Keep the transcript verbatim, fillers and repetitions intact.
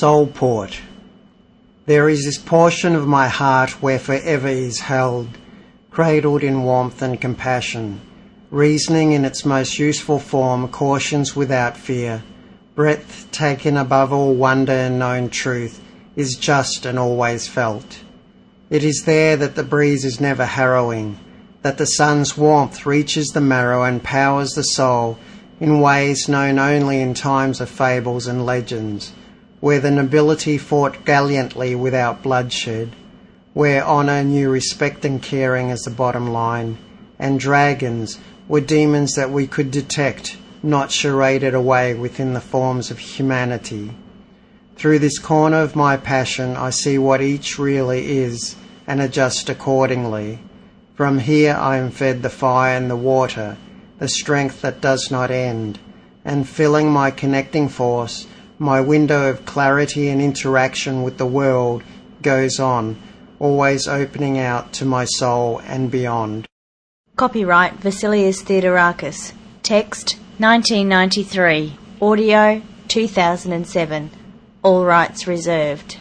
Soulport. There is this portion of my heart where forever is held, cradled in warmth and compassion, reasoning in its most useful form, cautions without fear, breadth taken above all wonder and known truth, is just and always felt. It is there that the breeze is never harrowing, that the sun's warmth reaches the marrow and powers the soul in ways known only in times of fables and legends, where the nobility fought gallantly without bloodshed, where honour knew respect and caring as the bottom line, and dragons were demons that we could detect, not charaded away within the forms of humanity. Through this corner of my passion I see what each really is, and adjust accordingly. From here I am fed the fire and the water, the strength that does not end, and filling my connecting force, my window of clarity and interaction with the world goes on, always opening out to my soul and beyond. Copyright Vasilias Theodorakis. Text nineteen ninety-three. Audio two thousand seven. All rights reserved.